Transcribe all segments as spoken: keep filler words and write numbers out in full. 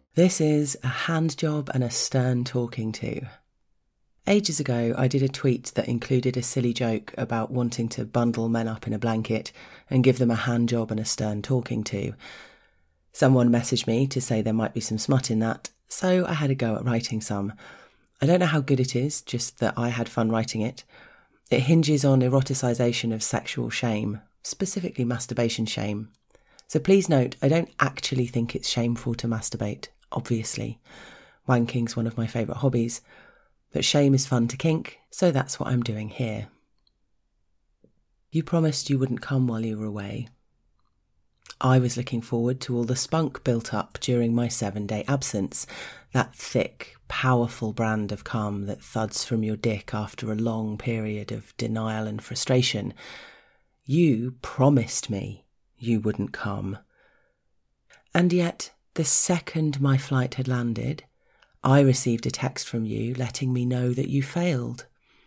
This is a hand job and a stern talking to. Ages ago, I did a tweet that included a silly joke about wanting to bundle men up in a blanket and give them a hand job and a stern talking to. Someone messaged me to say there might be some smut in that, so I had a go at writing some. I don't know how good it is, just that I had fun writing it. It hinges on eroticisation of sexual shame, specifically masturbation shame. So please note, I don't actually think it's shameful to masturbate, obviously. Wanking's one of my favourite hobbies. But shame is fun to kink, so that's what I'm doing here. You promised you wouldn't come while you were away. I was looking forward to all the spunk built up during my seven-day absence, that thick, powerful brand of cum that thuds from your dick after a long period of denial and frustration. You promised me you wouldn't come. And yet, the second my flight had landed, I received a text from you letting me know that you failed.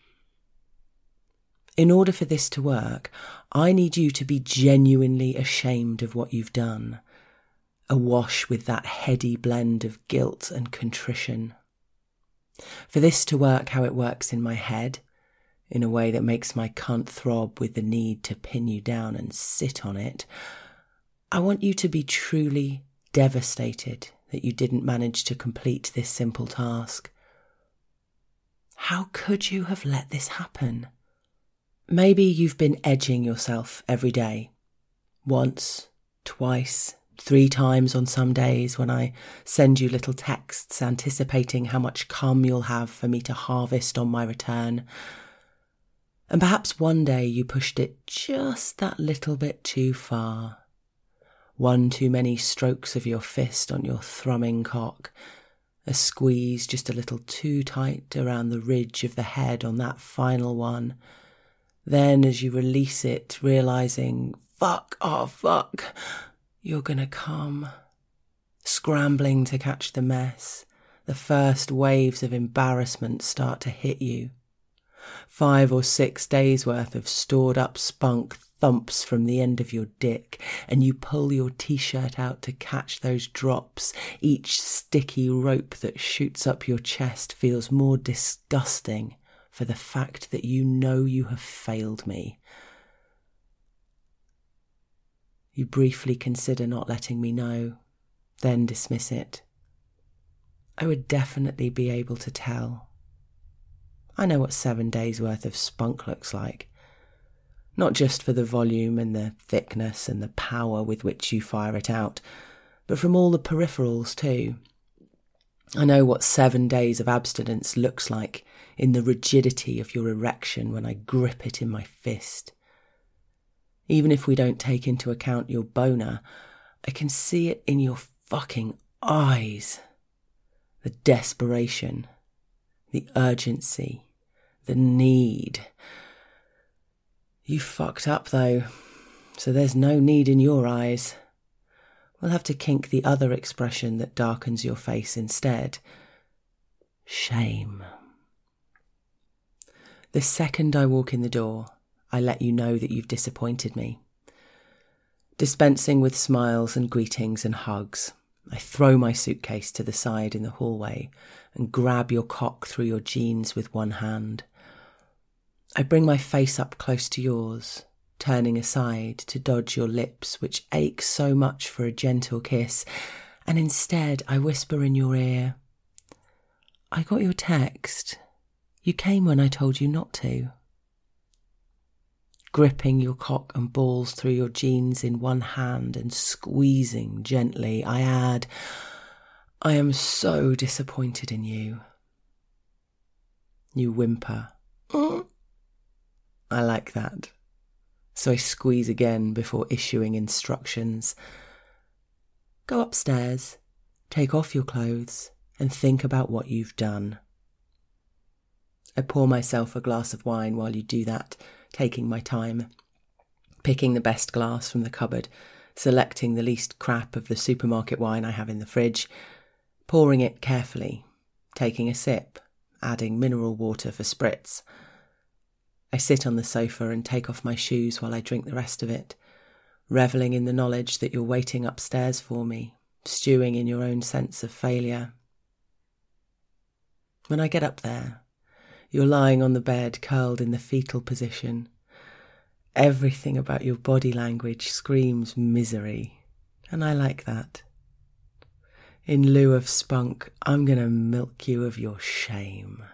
In order for this to work, I need you to be genuinely ashamed of what you've done, awash with that heady blend of guilt and contrition. For this to work how it works in my head, in a way that makes my cunt throb with the need to pin you down and sit on it, I want you to be truly devastated that you didn't manage to complete this simple task. How could you have let this happen? Maybe you've been edging yourself every day. Once, twice, three times on some days when I send you little texts anticipating how much cum you'll have for me to harvest on my return. And perhaps one day you pushed it just that little bit too far. One too many strokes of your fist on your thrumming cock, a squeeze just a little too tight around the ridge of the head on that final one. Then as you release it, realising, fuck, oh fuck, you're gonna come. Scrambling to catch the mess, the first waves of embarrassment start to hit you. Five or six days worth of stored up spunk thumps from the end of your dick, and you pull your t-shirt out to catch those drops. Each sticky rope that shoots up your chest feels more disgusting for the fact that you know you have failed me. You briefly consider not letting me know, then dismiss it. I would definitely be able to tell. I know what seven days worth of spunk looks like. Not just for the volume and the thickness and the power with which you fire it out, but from all the peripherals too. I know what seven days of abstinence looks like in the rigidity of your erection when I grip it in my fist. Even if we don't take into account your boner, I can see it in your fucking eyes. The desperation, the urgency, the need. You fucked up though, so there's no need in your eyes. We'll have to kink the other expression that darkens your face instead. Shame. The second I walk in the door, I let you know that you've disappointed me. Dispensing with smiles and greetings and hugs, I throw my suitcase to the side in the hallway and grab your cock through your jeans with one hand. I bring my face up close to yours, turning aside to dodge your lips which ache so much for a gentle kiss, and instead I whisper in your ear, I got your text. You came when I told you not to. Gripping your cock and balls through your jeans in one hand and squeezing gently, I add, I am so disappointed in you. You whimper. Mm. I like that. So I squeeze again before issuing instructions. Go upstairs, take off your clothes, and think about what you've done. I pour myself a glass of wine while you do that, taking my time, picking the best glass from the cupboard, selecting the least crap of the supermarket wine I have in the fridge, pouring it carefully, taking a sip, adding mineral water for spritz. I sit on the sofa and take off my shoes while I drink the rest of it, revelling in the knowledge that you're waiting upstairs for me, stewing in your own sense of failure. When I get up there, you're lying on the bed, curled in the fetal position. Everything about your body language screams misery, and I like that. In lieu of spunk, I'm going to milk you of your shame.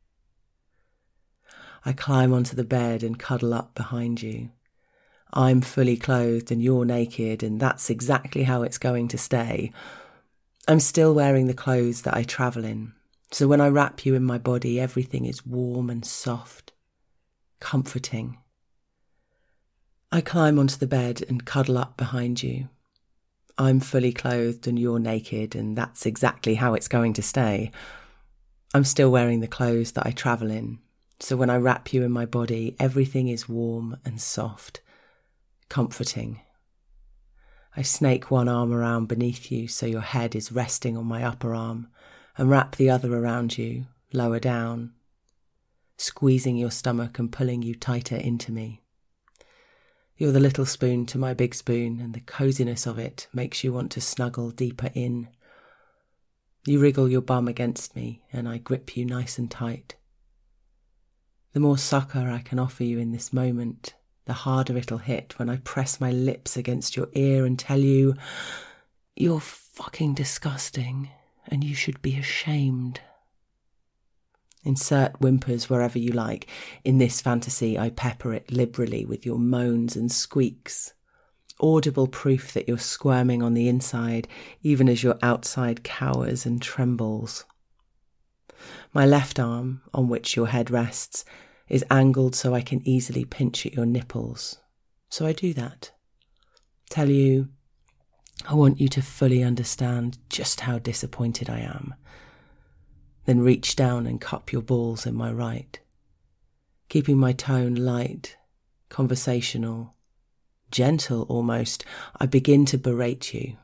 I climb onto the bed and cuddle up behind you. I'm fully clothed and you're naked, and that's exactly how it's going to stay. I'm still wearing the clothes that I travel in, so when I wrap you in my body, everything is warm and soft, comforting. I climb onto the bed and cuddle up behind you. I'm fully clothed and you're naked, and that's exactly how it's going to stay. I'm still wearing the clothes that I travel in, so when I wrap you in my body, everything is warm and soft, comforting. I snake one arm around beneath you so your head is resting on my upper arm, and wrap the other around you, lower down, squeezing your stomach and pulling you tighter into me. You're the little spoon to my big spoon, and the coziness of it makes you want to snuggle deeper in. You wriggle your bum against me, and I grip you nice and tight. The more succour I can offer you in this moment, the harder it'll hit when I press my lips against your ear and tell you, you're fucking disgusting, and you should be ashamed. Insert whimpers wherever you like. In this fantasy, I pepper it liberally with your moans and squeaks. Audible proof that you're squirming on the inside, even as your outside cowers and trembles. My left arm, on which your head rests, is angled so I can easily pinch at your nipples. So I do that. Tell you, I want you to fully understand just how disappointed I am. Then reach down and cup your balls in my right, keeping my tone light, conversational, gentle almost. I begin to berate you.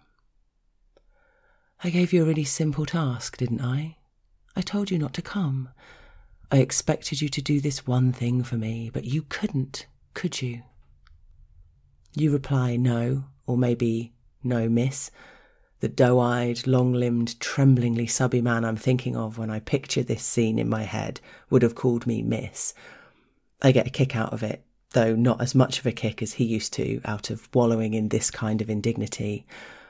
I gave you a really simple task, didn't I? I told you not to come. I expected you to do this one thing for me, but you couldn't, could you? You reply no, or maybe no, miss. The doe-eyed, long-limbed, tremblingly subby man I'm thinking of when I picture this scene in my head would have called me miss. I get a kick out of it, though not as much of a kick as he used to, out of wallowing in this kind of indignity.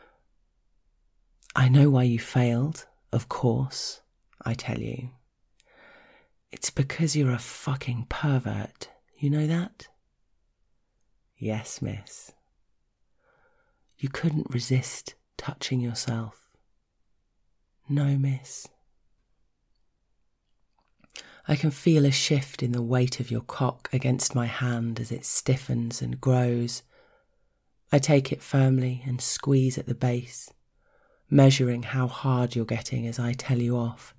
I know why you failed, of course, I tell you. It's because you're a fucking pervert, you know that? Yes, miss. You couldn't resist touching yourself. No, miss. I can feel a shift in the weight of your cock against my hand as it stiffens and grows. I take it firmly and squeeze at the base, measuring how hard you're getting as I tell you off.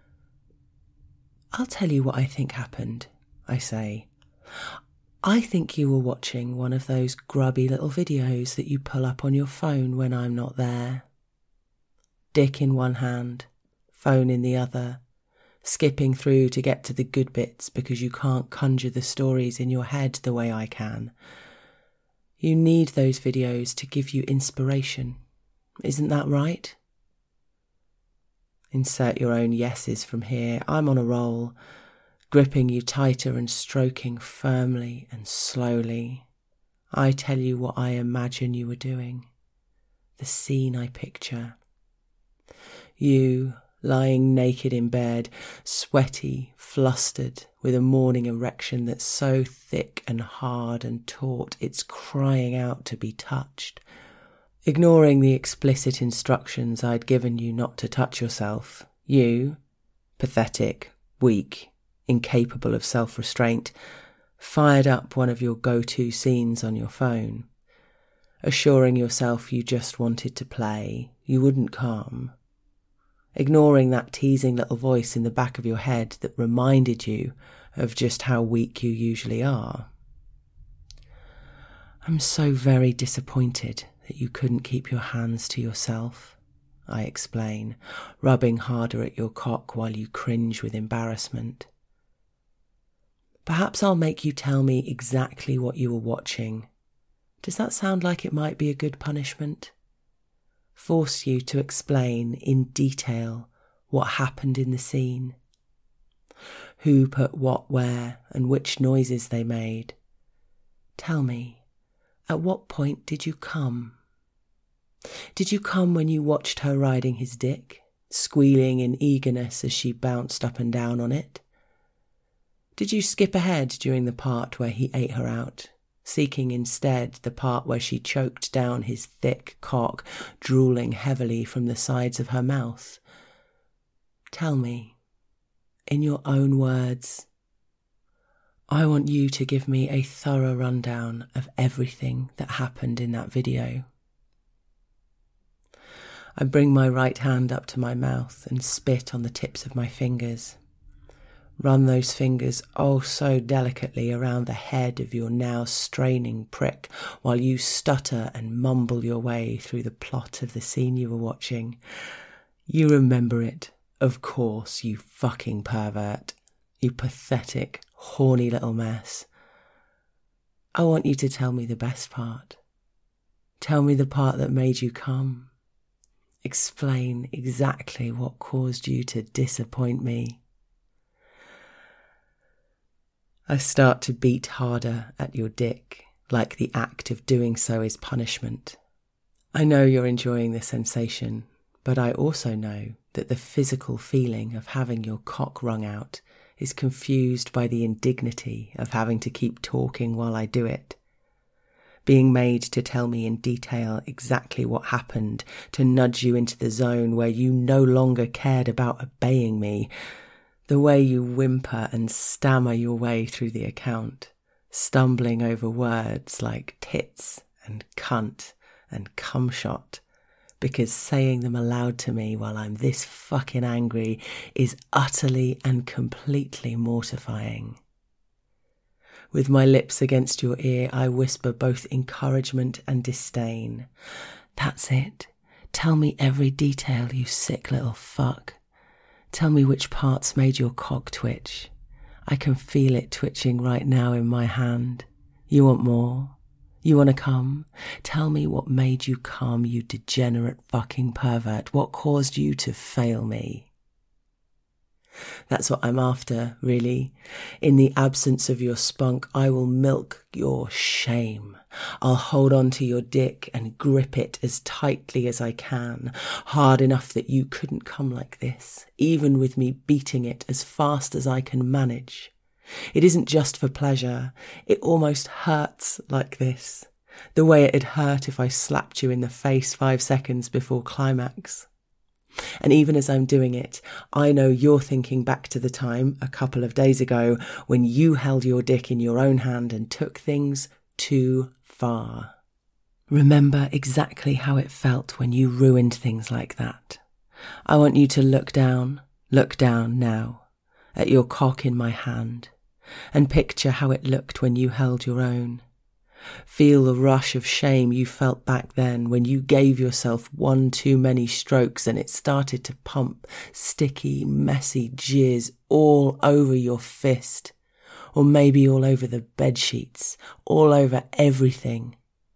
I'll tell you what I think happened, I say. I think you were watching one of those grubby little videos that you pull up on your phone when I'm not there. Dick in one hand, phone in the other, skipping through to get to the good bits because you can't conjure the stories in your head the way I can. You need those videos to give you inspiration. Isn't that right? Insert your own yeses from here. I'm on a roll, gripping you tighter and stroking firmly and slowly. I tell you what I imagine you were doing, the scene I picture. You, lying naked in bed, sweaty, flustered, with a morning erection that's so thick and hard and taut it's crying out to be touched. Ignoring the explicit instructions I'd given you not to touch yourself, you, pathetic, weak, incapable of self-restraint, fired up one of your go-to scenes on your phone, assuring yourself you just wanted to play, you wouldn't come, ignoring that teasing little voice in the back of your head that reminded you of just how weak you usually are. I'm so very disappointed that you couldn't keep your hands to yourself, I explain, rubbing harder at your cock while you cringe with embarrassment. Perhaps I'll make you tell me exactly what you were watching. Does that sound like it might be a good punishment? force you to explain in detail what happened in the scene. Who put what where and which noises they made. Tell me, at what point did you come? Did you come when you watched her riding his dick, squealing in eagerness as she bounced up and down on it? Did you skip ahead during the part where he ate her out, seeking instead the part where she choked down his thick cock, drooling heavily from the sides of her mouth? Tell me, in your own words. I want you to give me a thorough rundown of everything that happened in that video. I bring my right hand up to my mouth and spit on the tips of my fingers. Run those fingers oh so delicately around the head of your now straining prick while you stutter and mumble your way through the plot of the scene you were watching. You remember it, of course, you fucking pervert. You pathetic, horny little mess. I want you to tell me the best part. Tell me the part that made you come. Explain exactly what caused you to disappoint me. I start to beat harder at your dick, like the act of doing so is punishment. I know you're enjoying the sensation, but I also know that the physical feeling of having your cock wrung out is confused by the indignity of having to keep talking while I do it. Being made to tell me in detail exactly what happened, to nudge you into the zone where you no longer cared about obeying me, the way you whimper and stammer your way through the account, stumbling over words like tits and cunt and cumshot, because saying them aloud to me while I'm this fucking angry is utterly and completely mortifying. With my lips against your ear, I whisper both encouragement and disdain. That's it. Tell me every detail, you sick little fuck. Tell me which parts made your cock twitch. I can feel it twitching right now in my hand. You want more? You want to come? Tell me what made you come, you degenerate fucking pervert. What caused you to fail me? That's what I'm after, really. In the absence of your spunk, I will milk your shame. I'll hold on to your dick and grip it as tightly as I can, hard enough that you couldn't come like this, even with me beating it as fast as I can manage. It isn't just for pleasure. It almost hurts like this, the way it'd hurt if I slapped you in the face five seconds before climax. And even as I'm doing it, I know you're thinking back to the time, a couple of days ago, when you held your dick in your own hand and took things too far. Remember exactly how it felt when you ruined things like that. I want you to look down, look down now, at your cock in my hand, and picture how it looked when you held your own. Feel the rush of shame you felt back then when you gave yourself one too many strokes and it started to pump sticky, messy jizz all over your fist, or maybe all over the bedsheets, all over everything.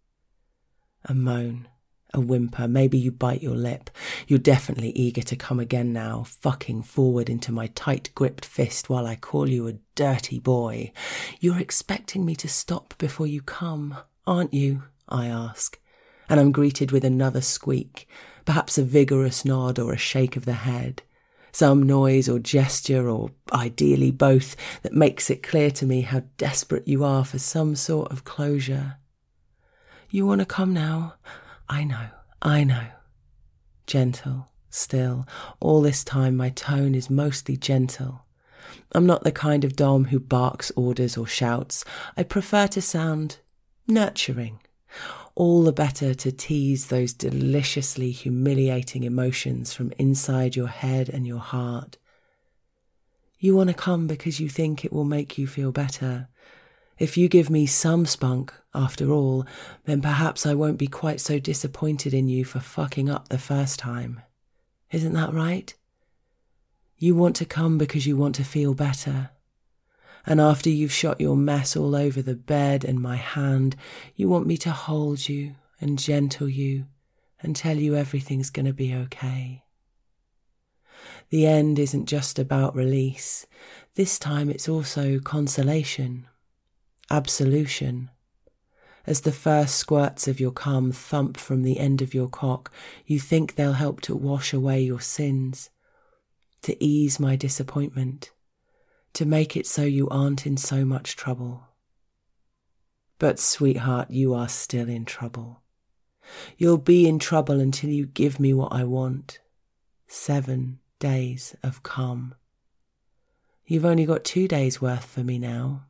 A moan, a whimper, maybe you bite your lip. You're definitely eager to come again now, fucking forward into my tight-gripped fist while I call you a dirty boy. You're expecting me to stop before you come, aren't you? I ask, and I'm greeted with another squeak, perhaps a vigorous nod or a shake of the head, some noise or gesture, or ideally both, that makes it clear to me how desperate you are for some sort of closure. You want to come now? I know, I know. Gentle, still. All this time my tone is mostly gentle. I'm not the kind of dom who barks orders or shouts. I prefer to sound nurturing. All the better to tease those deliciously humiliating emotions from inside your head and your heart. You want to come because you think it will make you feel better. If you give me some spunk, after all, then perhaps I won't be quite so disappointed in you for fucking up the first time. Isn't that right? You want to come because you want to feel better. And after you've shot your mess all over the bed and my hand, you want me to hold you and gentle you and tell you everything's going to be okay. The end isn't just about release. This time it's also consolation, absolution. As the first squirts of your cum thump from the end of your cock, you think they'll help to wash away your sins, to ease my disappointment, to make it so you aren't in so much trouble. But sweetheart, you are still in trouble. You'll be in trouble until you give me what I want. Seven days of cum. You've only got two days worth for me now.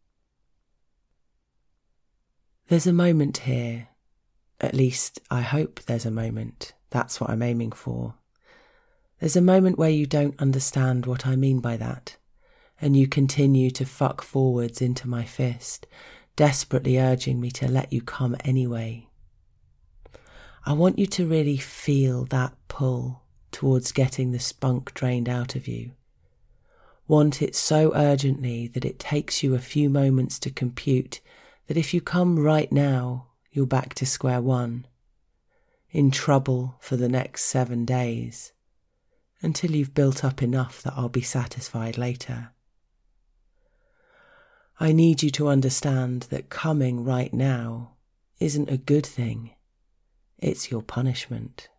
There's a moment here. At least I hope there's a moment. That's what I'm aiming for. There's a moment where you don't understand what I mean by that, and you continue to fuck forwards into my fist, desperately urging me to let you come anyway. I want you to really feel that pull towards getting the spunk drained out of you. Want it so urgently that it takes you a few moments to compute that if you come right now, you're back to square one, in trouble for the next seven days, until you've built up enough that I'll be satisfied later. I need you to understand that coming right now isn't a good thing. It's your punishment.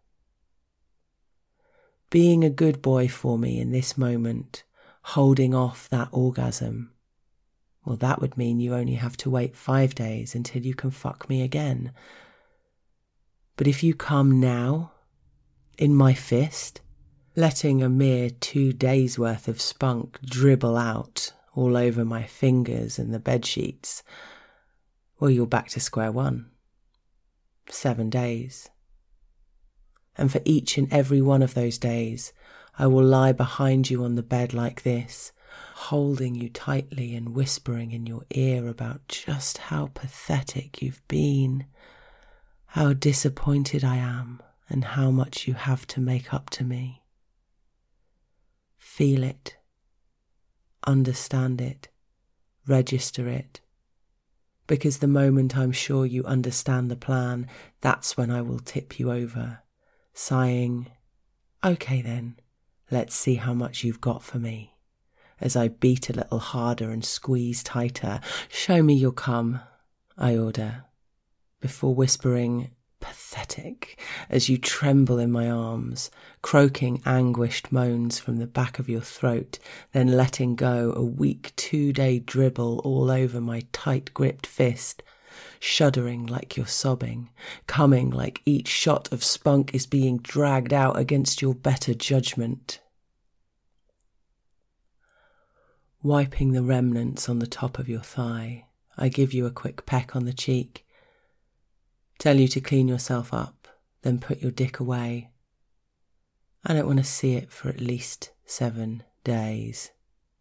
Being a good boy for me in this moment, holding off that orgasm, well, that would mean you only have to wait five days until you can fuck me again. But if you come now, in my fist, letting a mere two days worth of spunk dribble out all over my fingers and the bedsheets, well, you're back to square one. Seven days. And for each and every one of those days, I will lie behind you on the bed like this, holding you tightly and whispering in your ear about just how pathetic you've been, how disappointed I am, and how much you have to make up to me. Feel it, understand it, register it, because the moment I'm sure you understand the plan, that's when I will tip you over, sighing, "Okay then, let's see how much you've got for me." As I beat a little harder and squeeze tighter. "Show me your cum," I order, before whispering, "Pathetic," as you tremble in my arms, croaking anguished moans from the back of your throat, then letting go a weak two-day dribble all over my tight-gripped fist, shuddering like you're sobbing, coming like each shot of spunk is being dragged out against your better judgment. Wiping the remnants on the top of your thigh, I give you a quick peck on the cheek, tell you to clean yourself up, then put your dick away. I don't want to see it for at least seven days.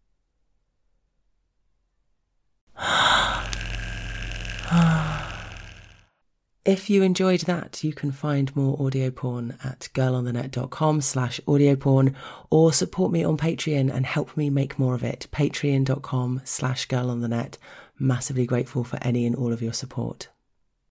If you enjoyed that, you can find more audio porn at girlonthenet.com slash audio porn, or support me on Patreon and help me make more of it. Patreon.com slash girlonthenet. Massively grateful for any and all of your support.